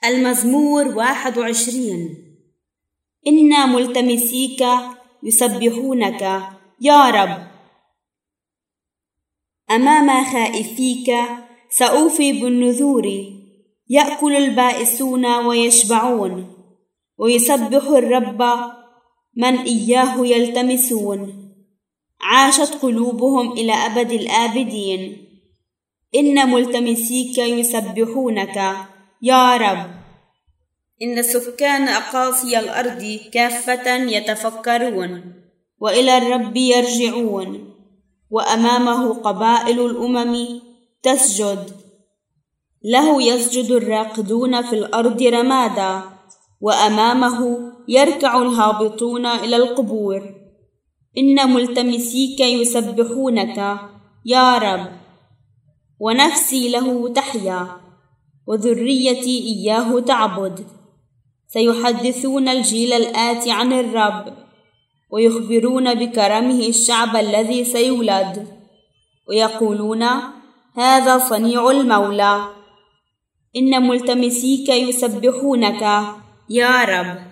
المزمور 21. إن ملتمسيك يسبحونك يا رب. أمام خائفيك سأوفي بالنذور، يأكل البائسون ويشبعون، ويسبح الرب من إياه يلتمسون. عاشت قلوبهم إلى أبد الآبدين. إن ملتمسيك يسبحونك يا رب. إن سكان أقاصي الأرض كافة يتفكرون، وإلى الرب يرجعون، وأمامه قبائل الأمم تسجد. له يسجد الراقدون في الأرض رمادا، وأمامه يركع الهابطون إلى القبور. إن ملتمسيك يسبحونك يا رب. ونفسي له تحيا، وذريتي إياه تعبد. سيحدثون الجيل الآتي عن الرب، ويخبرون بكرمه الشعب الذي سيولد، ويقولون هذا صنيع المولى. إن ملتمسيك يسبحونك يا رب.